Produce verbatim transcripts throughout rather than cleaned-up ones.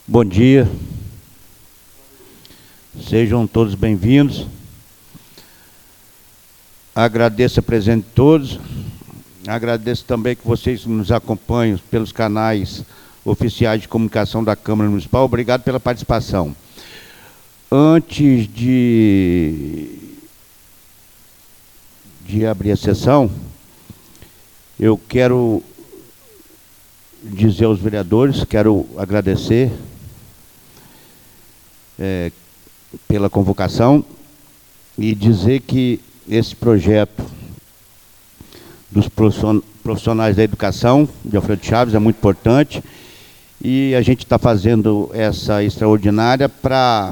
Bom dia. Sejam todos bem-vindos. Agradeço a presença de todos. Agradeço também que vocês nos acompanham pelos canais oficiais de comunicação da Câmara Municipal. Obrigado pela participação. Antes de, de abrir a sessão, eu quero dizer aos vereadores, quero agradecer é, pela convocação e dizer que esse projeto dos profissionais da educação de Alfredo Chaves é muito importante e a gente está fazendo essa extraordinária para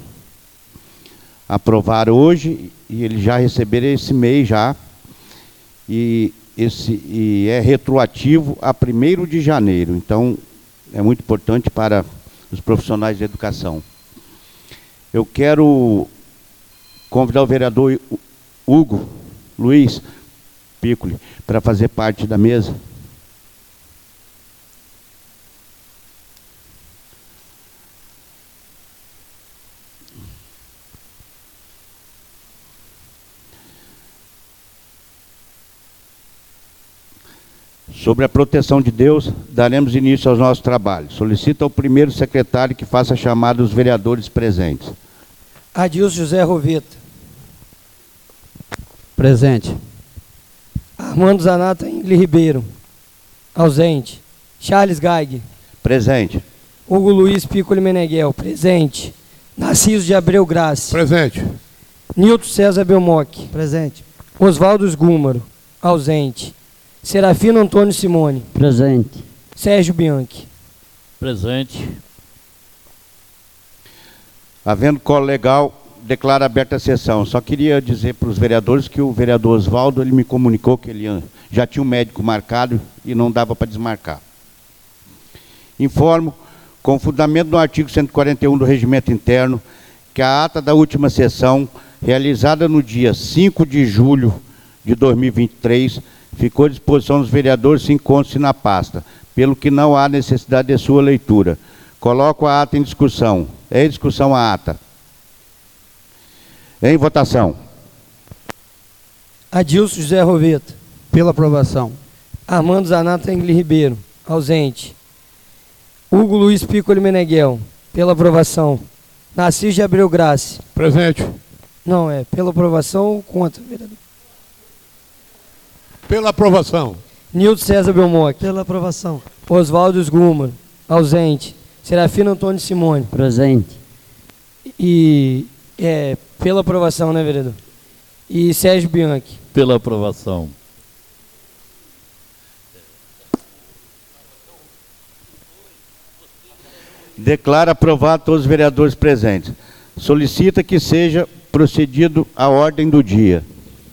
aprovar hoje e eles já receberam esse mês já e, esse, e é retroativo a primeiro de janeiro. Então, é muito importante para os profissionais da educação. Eu quero convidar o vereador Hugo Luiz Piccoli para fazer parte da mesa. Sobre a proteção de Deus, daremos início aos nossos trabalhos. Solicito ao primeiro secretário que faça a chamada dos vereadores presentes. Adilson José Roveta. Presente. Armando Zanata Ingli Ribeiro. Ausente. Charles Geiger. Presente. Hugo Luiz Piccoli Meneghel. Presente. Narciso de Abreu Graça. Presente. Nilton César Belmoc. Presente. Oswaldo Esgúmaro. Ausente. Serafino Antônio Simone. Presente. Sérgio Bianchi. Presente. Havendo colo legal, declaro aberta a sessão. Só queria dizer para os vereadores que o vereador Oswaldo, ele me comunicou que ele já tinha um médico marcado e não dava para desmarcar. Informo, com fundamento no artigo cento e quarenta e um do Regimento Interno, que a ata da última sessão, realizada no dia cinco de julho de dois mil e vinte e três, ficou à disposição dos vereadores se encontre-se na pasta, pelo que não há necessidade de sua leitura. Coloco a ata em discussão. Em discussão a ata. Em votação. Adilson José Roveta. Pela aprovação. Armando Zanata Ingli Ribeiro. Ausente. Hugo Luiz Piccoli Meneghel. Pela aprovação. Narciso de Abreu Graça. Presente. Não, é pela aprovação ou contra, vereador? Pela aprovação. Nilton César Belmoc. Pela aprovação. Oswaldo Esgúmaro. Ausente. Serafino Antônio Simone. Presente. E é pela aprovação, né, vereador? E Sérgio Bianchi. Pela aprovação. Declaro aprovado todos os vereadores presentes. Solicita que seja procedido à ordem do dia.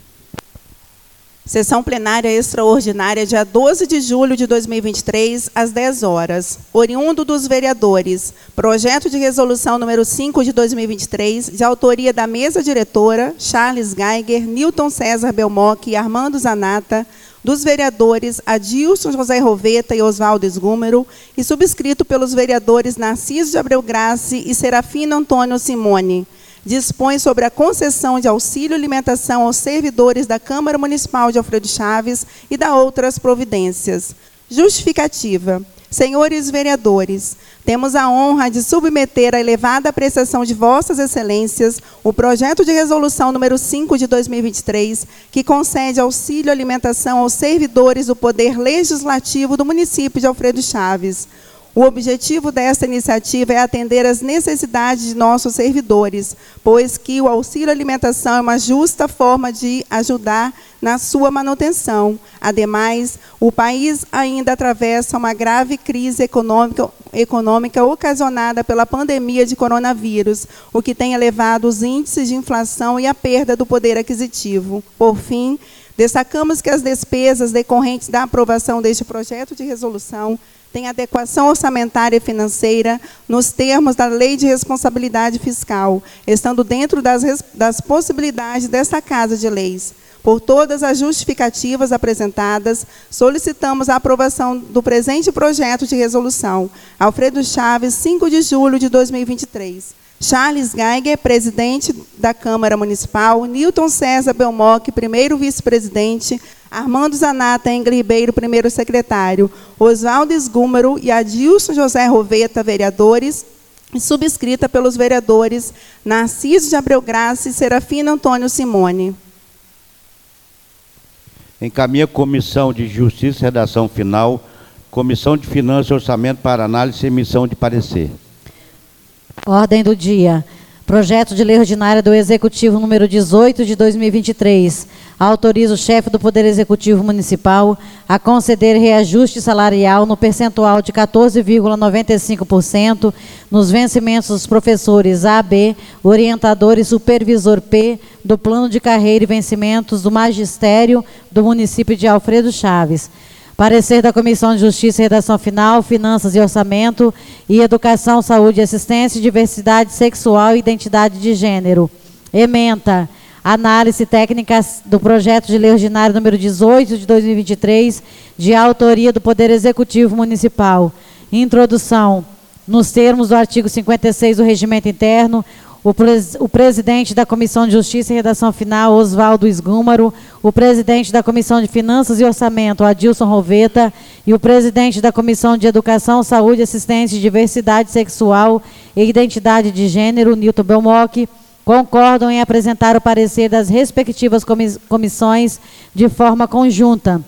Sessão plenária extraordinária, dia doze de julho de dois mil e vinte e três, às dez horas. Oriundo dos vereadores, projeto de resolução número cinco de dois mil e vinte e três, de autoria da mesa diretora, Charles Geiger, Nilton César Belmoc e Armando Zanata, dos vereadores Adilson José Roveta e Oswaldo Esgúmaro, e subscrito pelos vereadores Narciso de Abreu Graça e Serafino Antônio Simone. Dispõe sobre a concessão de auxílio alimentação aos servidores da Câmara Municipal de Alfredo Chaves e da outras providências. Justificativa. Senhores vereadores, temos a honra de submeter à elevada apreciação de vossas excelências o projeto de resolução número cinco de dois mil e vinte e três, que concede auxílio alimentação aos servidores do Poder Legislativo do município de Alfredo Chaves. O objetivo desta iniciativa é atender às necessidades de nossos servidores, pois que o auxílio alimentação é uma justa forma de ajudar na sua manutenção. Ademais, o país ainda atravessa uma grave crise econômica, econômica ocasionada pela pandemia de coronavírus, o que tem elevado os índices de inflação e a perda do poder aquisitivo. Por fim, destacamos que as despesas decorrentes da aprovação deste projeto de resolução tem adequação orçamentária e financeira nos termos da Lei de Responsabilidade Fiscal, estando dentro das, das possibilidades desta Casa de Leis. Por todas as justificativas apresentadas, solicitamos a aprovação do presente projeto de resolução. Alfredo Chaves, cinco de julho de dois mil e vinte e três. Charles Geiger, presidente da Câmara Municipal. Newton César Belmoc, primeiro vice-presidente. Armando Zanata Engel Ribeiro, primeiro secretário. Oswaldo Esgúmaro e Adilson José Roveta, vereadores. E subscrita pelos vereadores Narciso de Abreu Graça e Serafina Antônio Simone. Encaminha a Comissão de Justiça e Redação Final, Comissão de Finanças e Orçamento para análise e emissão de parecer. Ordem do dia. Projeto de Lei Ordinária do Executivo número dezoito de dois mil e vinte e três. Autoriza o chefe do Poder Executivo Municipal a conceder reajuste salarial no percentual de quatorze vírgula noventa e cinco por cento nos vencimentos dos professores A B, orientador e supervisor P do Plano de Carreira e Vencimentos do Magistério do município de Alfredo Chaves. Parecer da Comissão de Justiça e Redação Final, Finanças e Orçamento e Educação, Saúde e Assistência, Diversidade Sexual e Identidade de Gênero. Ementa. Análise técnica do projeto de lei ordinário número dezoito de dois mil e vinte e três, de autoria do Poder Executivo Municipal. Introdução. Nos termos do artigo cinquenta e seis do Regimento Interno, O, pres o presidente da Comissão de Justiça e Redação Final, Oswaldo Esgúmaro, o presidente da Comissão de Finanças e Orçamento, Adilson Roveta, e o presidente da Comissão de Educação, Saúde, Assistência e Diversidade Sexual e Identidade de Gênero, Newton Belmoc, concordam em apresentar o parecer das respectivas comissões de forma conjunta,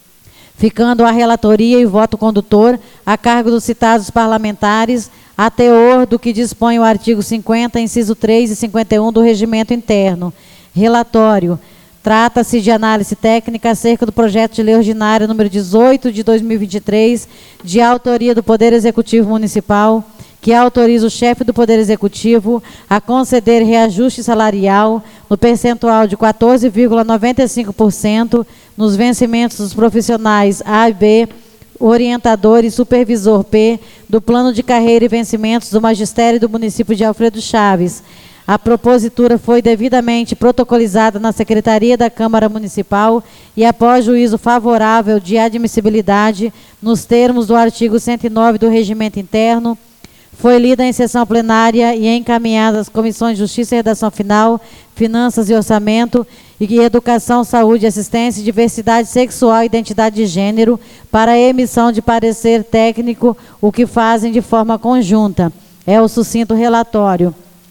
ficando a relatoria e voto condutor a cargo dos citados parlamentares, a teor do que dispõe o artigo cinquenta, inciso três e cinquenta e um do Regimento Interno. Relatório. Trata-se de análise técnica acerca do projeto de lei ordinário número dezoito de dois mil e vinte e três, de autoria do Poder Executivo Municipal, que autoriza o chefe do Poder Executivo a conceder reajuste salarial no percentual de quatorze vírgula noventa e cinco por cento nos vencimentos dos profissionais A e B, orientador e supervisor P do Plano de Carreira e Vencimentos do Magistério do município de Alfredo Chaves. A propositura foi devidamente protocolizada na Secretaria da Câmara Municipal e, após juízo favorável de admissibilidade, nos termos do artigo cento e nove do Regimento Interno, foi lida em sessão plenária e encaminhada às Comissões de Justiça e Redação Final, Finanças e Orçamento, e Educação, Saúde, Assistência, Diversidade Sexual e Identidade de Gênero, para a emissão de parecer técnico, o que fazem de forma conjunta. É o sucinto relatório.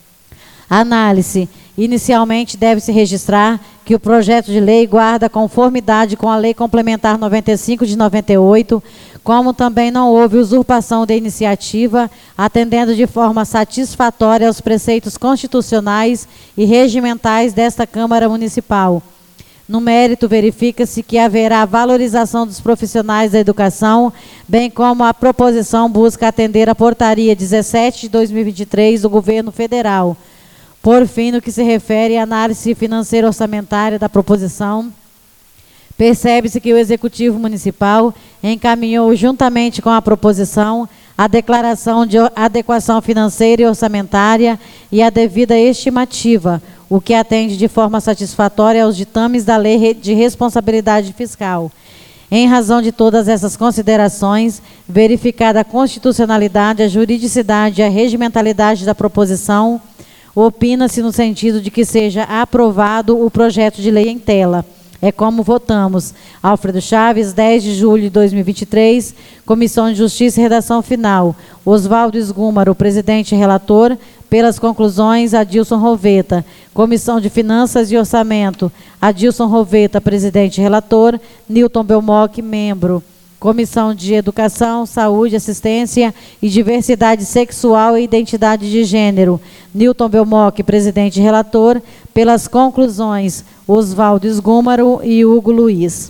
Análise. Inicialmente, deve-se registrar que o projeto de lei guarda conformidade com a Lei Complementar noventa e cinco de noventa e oito, como também não houve usurpação de iniciativa, atendendo de forma satisfatória aos preceitos constitucionais e regimentais desta Câmara Municipal. No mérito, verifica-se que haverá valorização dos profissionais da educação, bem como a proposição busca atender a Portaria dezessete de dois mil e vinte e três do Governo Federal. Por fim, no que se refere à análise financeira orçamentária da proposição, percebe-se que o Executivo Municipal encaminhou, juntamente com a proposição, a declaração de adequação financeira e orçamentária e a devida estimativa, o que atende de forma satisfatória aos ditames da Lei de Responsabilidade Fiscal. Em razão de todas essas considerações, verificada a constitucionalidade, a juridicidade e a regimentalidade da proposição, opina-se no sentido de que seja aprovado o projeto de lei em tela. É como votamos. Alfredo Chaves, dez de julho de dois mil e vinte e três, Comissão de Justiça e Redação Final. Oswaldo Esgúmaro, presidente e relator. Pelas conclusões, Adilson Roveta. Comissão de Finanças e Orçamento. Adilson Roveta, presidente e relator. Newton Belmoc, membro. Comissão de Educação, Saúde, Assistência e Diversidade Sexual e Identidade de Gênero. Newton Belmoc, presidente e relator. Pelas conclusões, Oswaldo Esgúmaro e Hugo Luiz.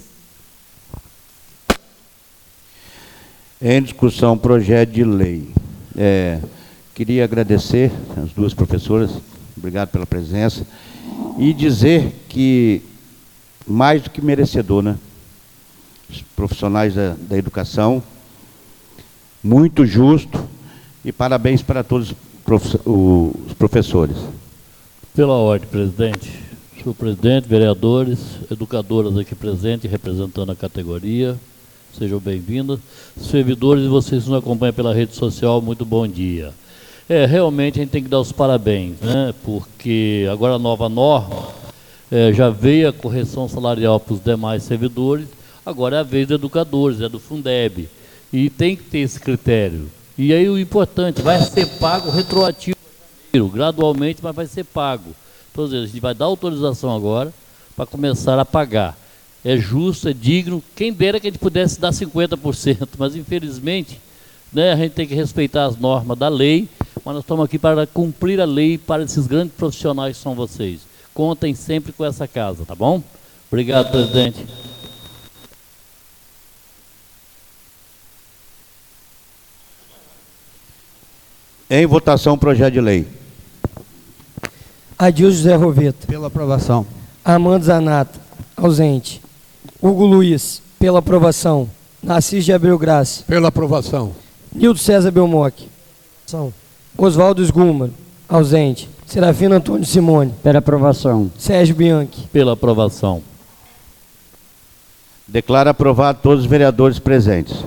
Em discussão, projeto de lei. É, queria agradecer as duas professoras, obrigado pela presença, e dizer que, mais do que merecedor, né? Os profissionais da, da educação, muito justo, e parabéns para todos os, prof, os professores. Pela ordem, presidente. senhor presidente, vereadores, educadoras aqui presentes, representando a categoria, sejam bem-vindos. Servidores e vocês que nos acompanham pela rede social, muito bom dia. É, realmente a gente tem que dar os parabéns, né? Porque agora a nova norma, é, já veio a correção salarial para os demais servidores, agora é a vez dos educadores, é do Fundeb. E tem que ter esse critério. E aí o importante, vai ser pago retroativo, gradualmente, mas vai ser pago. Então, a gente vai dar autorização agora para começar a pagar. É justo, é digno. Quem dera que a gente pudesse dar cinquenta por cento, mas infelizmente, né, a gente tem que respeitar as normas da lei, mas nós estamos aqui para cumprir a lei para esses grandes profissionais que são vocês. Contem sempre com essa casa, tá bom? Obrigado, presidente. Em votação, projeto de lei. Adilson José Roveta. Pela aprovação. Armando Zanata, ausente. Hugo Luiz, pela aprovação. Narciso de Abreu Graça. Pela aprovação. Nildo César Belmoc. São. Oswaldo Esgúmaro, ausente. Serafino Antônio Simone. Pela aprovação. Sérgio Bianchi. Pela aprovação. Declaro aprovado todos os vereadores presentes.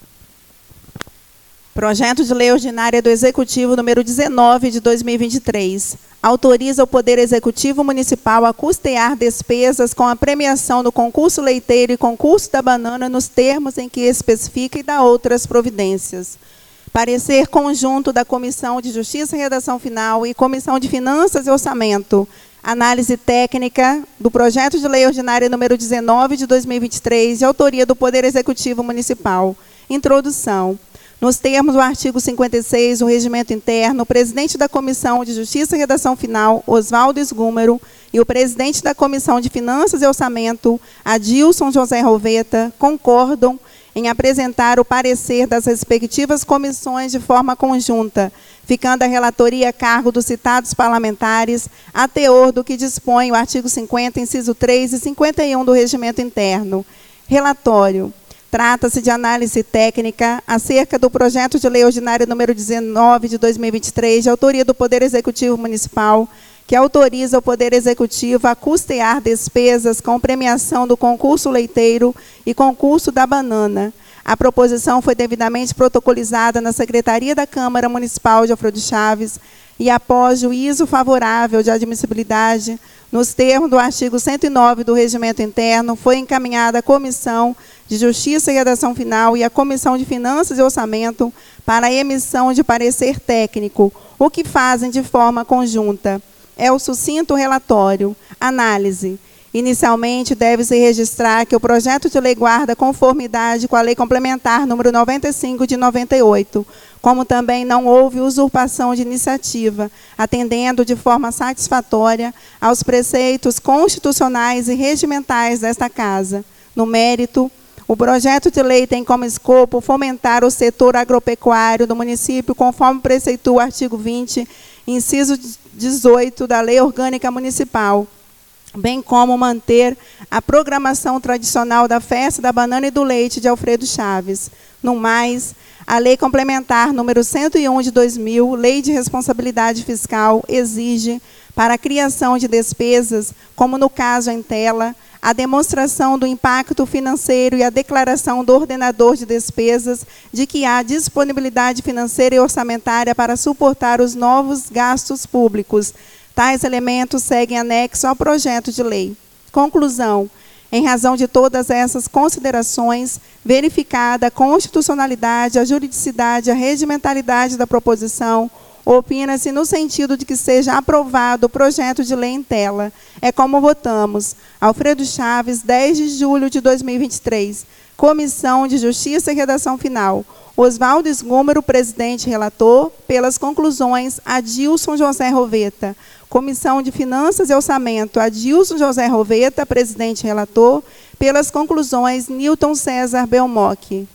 Projeto de Lei Ordinária do Executivo número dezenove de dois mil e vinte e três. Autoriza o Poder Executivo Municipal a custear despesas com a premiação do concurso leiteiro e concurso da banana nos termos em que especifica e dá outras providências. Parecer conjunto da Comissão de Justiça e Redação Final e Comissão de Finanças e Orçamento. Análise técnica do Projeto de Lei Ordinária número dezenove de dois mil e vinte e três, de autoria do Poder Executivo Municipal. Introdução. Nos termos do artigo cinquenta e seis do Regimento Interno, o presidente da Comissão de Justiça e Redação Final, Oswaldo Esgúmaro, e o presidente da Comissão de Finanças e Orçamento, Adilson José Roveta, concordam em apresentar o parecer das respectivas comissões de forma conjunta, ficando a relatoria a cargo dos citados parlamentares, a teor do que dispõe o artigo cinquenta, inciso três e cinquenta e um do Regimento Interno. Relatório. Trata-se de análise técnica acerca do projeto de lei ordinária número dezenove de dois mil e vinte e três, de autoria do Poder Executivo Municipal, que autoriza o Poder Executivo a custear despesas com premiação do concurso leiteiro e concurso da banana. A proposição foi devidamente protocolizada na Secretaria da Câmara Municipal de Alfredo Chaves e, após juízo favorável de admissibilidade, nos termos do artigo cento e nove do Regimento Interno, foi encaminhada à Comissão de Justiça e Redação Final e à Comissão de Finanças e Orçamento para a emissão de parecer técnico, o que fazem de forma conjunta. É o sucinto relatório. Análise. Inicialmente, deve-se registrar que o projeto de lei guarda conformidade com a Lei Complementar número noventa e cinco de noventa e oito, como também não houve usurpação de iniciativa, atendendo de forma satisfatória aos preceitos constitucionais e regimentais desta Casa. No mérito, o projeto de lei tem como escopo fomentar o setor agropecuário do município, conforme preceitua o artigo vinte, inciso dezoito da Lei Orgânica Municipal, bem como manter a programação tradicional da Festa da Banana e do Leite de Alfredo Chaves. No mais, a Lei Complementar número cento e um de dois mil, Lei de Responsabilidade Fiscal, exige, para a criação de despesas, como no caso em tela, a demonstração do impacto financeiro e a declaração do ordenador de despesas de que há disponibilidade financeira e orçamentária para suportar os novos gastos públicos. Tais elementos seguem anexo ao projeto de lei. Conclusão. Em razão de todas essas considerações, verificada a constitucionalidade, a juridicidade e a regimentalidade da proposição, opina-se no sentido de que seja aprovado o projeto de lei em tela. É como votamos. Alfredo Chaves, dez de julho de dois mil e vinte e três. Comissão de Justiça e Redação Final. Oswaldo Esgúmaro, presidente e relator. Pelas conclusões, Adilson José Roveta. Comissão de Finanças e Orçamento, Adilson José Roveta, presidente e relator. Pelas conclusões, Nilton César Belmoc.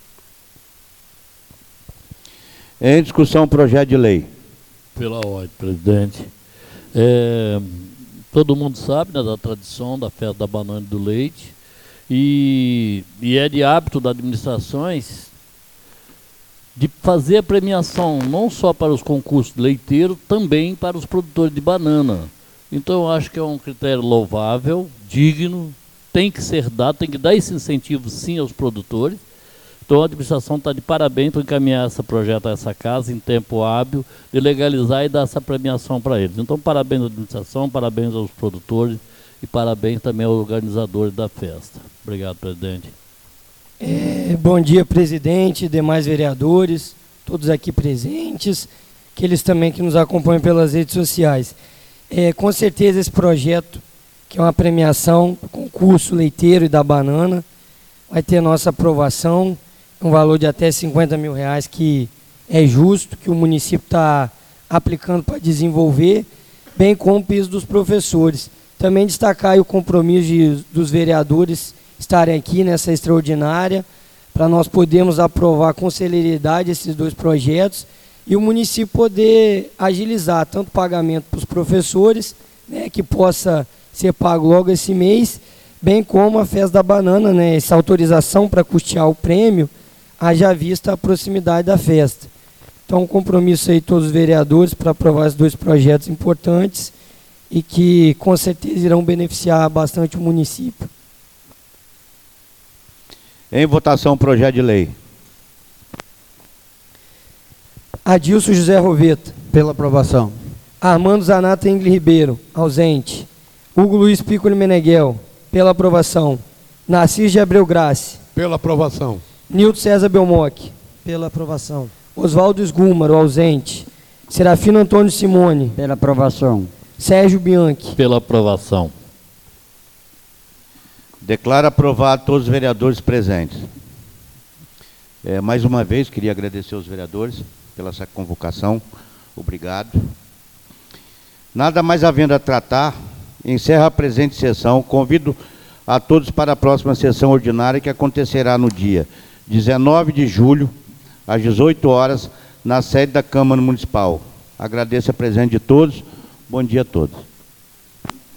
Em discussão, projeto de lei. Pela ordem, presidente. É, todo mundo sabe, né, da tradição da festa da banana e do leite, e, e é de hábito das administrações de fazer a premiação não só para os concursos leiteiros, também para os produtores de banana. Então, eu acho que é um critério louvável, digno, tem que ser dado, tem que dar esse incentivo, sim, aos produtores. Então, a administração está de parabéns por encaminhar esse projeto a essa casa em tempo hábil, de legalizar e dar essa premiação para eles. Então, parabéns à administração, parabéns aos produtores e parabéns também aos organizadores da festa. Obrigado, presidente. É, bom dia, presidente, demais vereadores, todos aqui presentes, aqueles também que nos acompanham pelas redes sociais. É, com certeza esse projeto, que é uma premiação, concurso leiteiro e da banana, vai ter nossa aprovação, um valor de até cinquenta mil reais, que é justo, que o município está aplicando para desenvolver, bem como o piso dos professores. Também destacar aí o compromisso de, dos vereadores estarem aqui nessa extraordinária, para nós podermos aprovar com celeridade esses dois projetos e o município poder agilizar tanto o pagamento para os professores, né, que possa ser pago logo esse mês, bem como a festa da banana, né, essa autorização para custear o prêmio, haja vista a proximidade da festa. Então, um compromisso aí de todos os vereadores para aprovar esses dois projetos importantes e que com certeza irão beneficiar bastante o município. Em votação, projeto de lei. Adilson José Roveta. Pela aprovação. Armando Zanata Ingli Ribeiro, ausente. Hugo Luiz Piccoli Meneghel, pela aprovação. Narciso de Abreu Grace. Pela aprovação. Nilton César Belmoc. Pela aprovação. Oswaldo Esgúmaro, ausente. Serafino Antônio Simone. Pela aprovação. Sérgio Bianchi. Pela aprovação. Declaro aprovado todos os vereadores presentes. É, mais uma vez, queria agradecer aos vereadores pela essa convocação. Obrigado. Nada mais havendo a tratar, encerro a presente sessão. Convido a todos para a próxima sessão ordinária, que acontecerá no dia dezenove de julho, às dezoito horas, na sede da Câmara Municipal. Agradeço a presença de todos. Bom dia a todos.